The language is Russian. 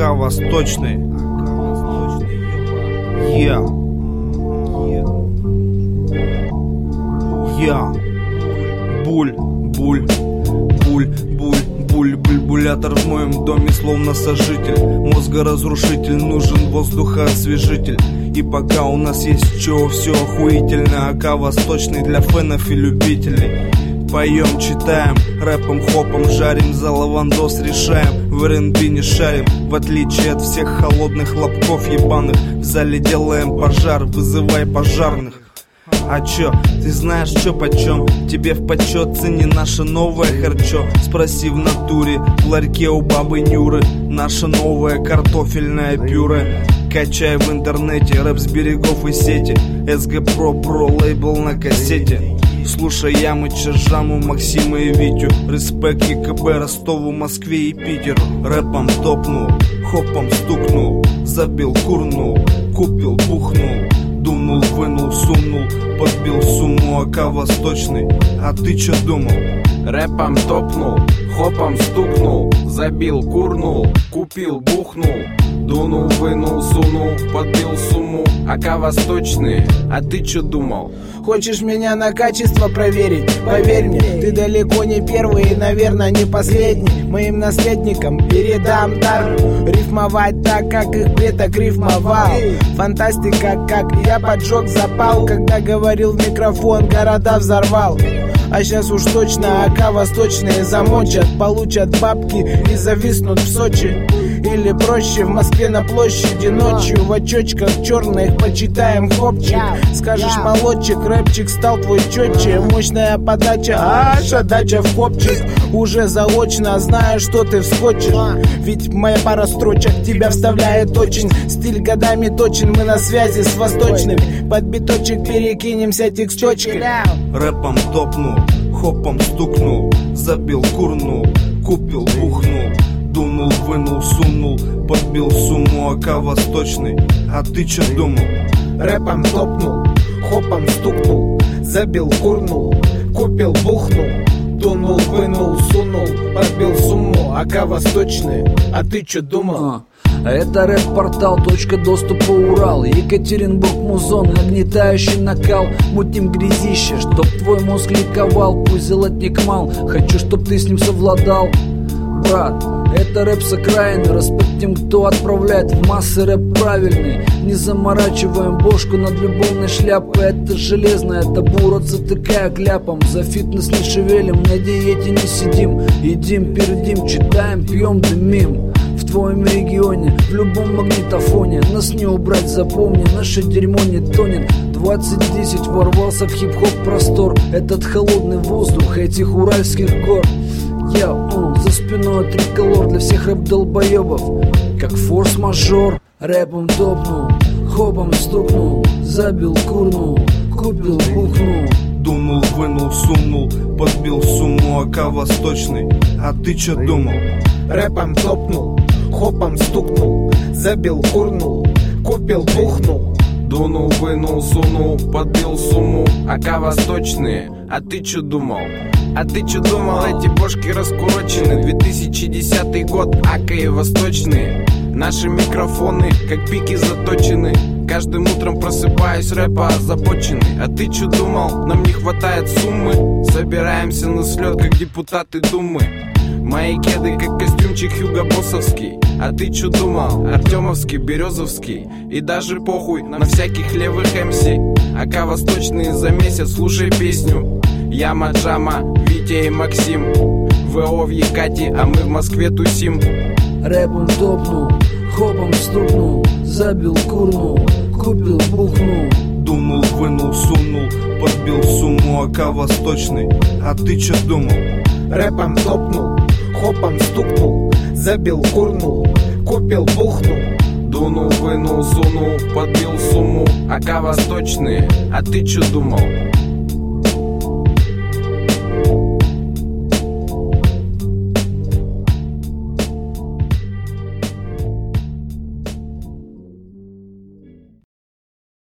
АК Восточный. Бульбулятор в моем доме словно сожитель. Мозгоразрушитель, нужен воздухоосвежитель. И пока у нас есть чего, все охуительно. АК Восточный для фенов и любителей. Поем, читаем, рэпом, хопом жарим, за лавандос решаем, в R&B не шарим. В отличие от всех холодных лобков ебаных, в зале делаем пожар, вызывай пожарных. А чё, ты знаешь чё почем? Тебе в почет цени наше новое харчо. Спроси в натуре, в ларьке у бабы Нюры. Наше новое картофельное пюре. Качай в интернете, рэп с берегов и сети. СГ Про лейбл на кассете. Слушай Ямыча, Жаму, Максима и Витю. Респект ЕКБ Ростову, Москве и Питеру. Рэпом топнул, хопом стукнул, забил, курнул, купил, бухнул, дунул, вынул, сунул, подбил сумму. АК Восточный, а ты чё думал? Рэпом топнул, хопом стукнул, забил, курнул, купил, бухнул, дунул, вынул, сунул, подбил сумму. АК Восточный, а ты чё думал? Хочешь меня на качество проверить? Поверь мне, ты далеко не первый и, наверное, не последний. Моим наследникам передам дар рифмовать так, как их предок рифмовал. Фантастика, как я поджег запал, когда говорил в микрофон, города взорвал. А сейчас уж точно АК Восточные замочат, получат бабки и зависнут в Сочи. Или проще, в Москве на площади ночью в очочках черных почитаем хопчик. Скажешь молодчик, рэпчик стал твой четче. Мощная подача, аж отдача в хопчик. Уже заочно знаю, что ты вскочишь. Ведь моя пара строчек тебя вставляет очень. Стиль годами точен, мы на связи с восточными. Под биточек перекинемся тексточкой. Рэпом топнул, хопом стукнул, забил, курнул, купил, бухнул, дунул, вынул, сунул, подбил сумму. АК Восточный, а ты чё думал? Рэпом топнул, хопом стукнул, забил, курнул, купил, бухнул, дунул, вынул, сунул, подбил сумму. АК Восточный, а ты чё думал? Это рэп-портал, точка доступа Урал. Екатеринбург, музон, нагнетающий накал. Мутим грязище, чтоб твой мозг ликовал. Пусть золотник мал, хочу, чтоб ты с ним совладал. Брат, это рэп с окраины. Респект тем, кто отправляет в массы рэп правильный. Не заморачиваем бошку над любовной шляпой. Это железное табу, рот затыкая кляпом. За фитнес не шевелим, на диете не сидим. Едим, пердим, читаем, пьем, дымим. В твоем регионе, в любом магнитофоне. Нас не убрать, запомни, наше дерьмо не тонет. 2010 ворвался в хип-хоп простор. Этот холодный воздух этих уральских гор. Я, за спиной триколор для всех рэп-долбоебов. Как форс-мажор, рэпом топнул, хопом стукнул, забил, курнул, купил, бухнул, дунул, вынул, сунул, подбил сумму. АК Восточный, а ты чё думал? Рэпом топнул, хопом стукнул, забил, курнул, купил, бухнул, дунул, вынул, сунул, подбил сумму. АК Восточные, а ты чё думал? А ты чё думал? Эти бошки раскурочены. 2010 год, АК и Восточные. Наши микрофоны, как пики заточены. Каждым утром просыпаюсь, рэпа озабоченный. А ты чё думал? Нам не хватает суммы. Собираемся на слёт, как депутаты Думы. Мои кеды, как костюмчик Хьюго Боссовский. А ты чё думал? Артемовский, Березовский. И даже похуй на всяких левых МС. АК Восточные за месяц, слушай песню. Яма, Джама, Витя и Максим. ВО в Екате, а мы в Москве тусим. Рэпом топнул, хопом стукнул, забил, курнул, купил, бухнул, дунул, вынул, сунул, подбил сумму. АК Восточный, а ты чё думал? Рэпом топнул, хопом стукнул, забил, курнул, купил, бухнул, дунул, вынул, сунул, подбил сумму. АК Восточные, а ты чё думал?